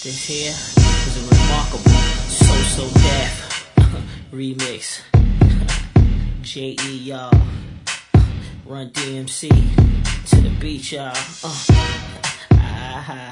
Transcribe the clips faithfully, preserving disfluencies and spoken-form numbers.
This here is a remarkable So So Def remix. J E y'all, Run D M C to the beat y'all. Uh. Ah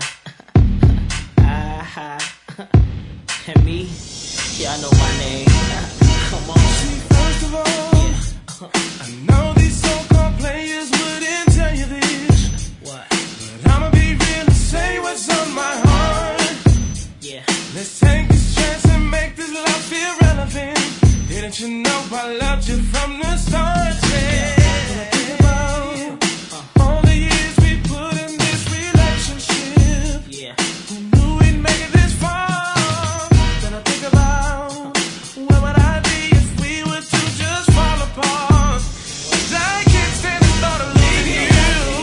ah and me, y'all know my name. Come on. See, first of all, yeah. I know these so-called players wouldn't tell you this. What? But I'ma be real and say what's on my heart. Yeah. Let's take this chance and make this love feel relevant. Didn't you know I loved you from the start? Yeah. When I think about uh. all the years we put in this relationship, yeah. Who knew we'd make it this far? Then I think about where would I be if we were to just fall apart? 'Cause I can't stand the thought of leaving you.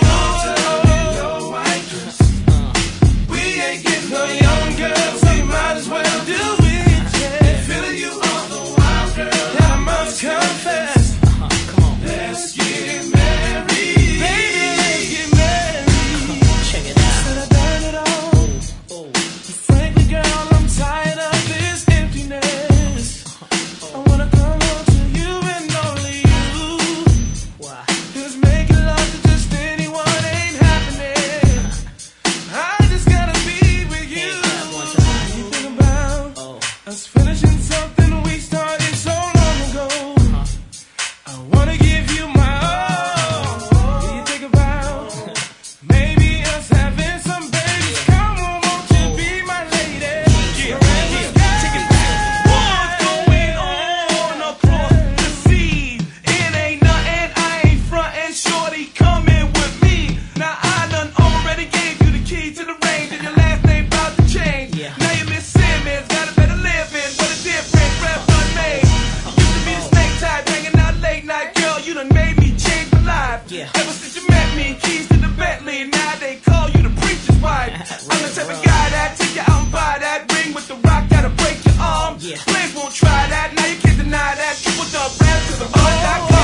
We ain't getting no younger, so you might as well do it. Yeah. Feeling you on the wild, girl, I must confess. Uh-huh. Come on. Let's get married, baby, let's get married. Check it out. Said I've done it all. Oh. Frankly, girl, I'm tired of this emptiness. I wanna come home to you and only you. Why? 'Cause making love to just anyone ain't happening. I just gotta be with you. You think about Oh. us finishing something we started so long ago. Uh-huh. I wanna give you my all. Do you think about maybe us having some babies? Come on, won't you be my lady? Yeah, yeah. Take it back. What's going on across the sea? It ain't nothing, I ain't frontin', shorty, come in with me. Now I done already gave you the key to the range, and your last name about to change. Yeah. Now you Miss Simmons, got a better living, what a different rep unmade. Used to be the snake type, hanging out late night, girl, you done made me change my life. Yeah. Ever since you met me, keys to the Bentley, now they call you the preacher's wife. I'm the type of guy that take you out and buy that ring with the rock that'll break your arm. Yeah. Please won't try that, now you can't deny that. Triple the rap to the bud dot com.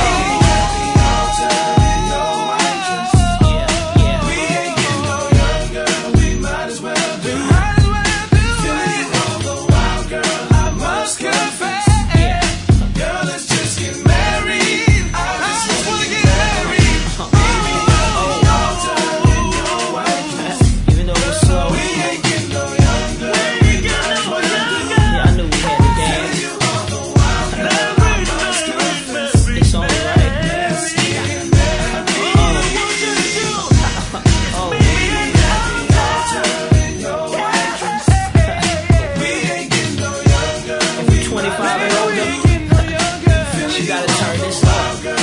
Yeah, yeah. We ain't getting no younger, we might as well do it. Might as well do it. On the wild, girl, I must confess. Girl, let's just get married. I just wanna get married. Baby, on the altar in your white dress. Even though it's slow. We ain't getting no younger, we got no younger. Yeah, I knew we had to dance. You on the wild, girl, I must confess. It's only right. Let's get married. Oh. We ain't getting no younger. If you're twenty-five and older, you gotta turn this up.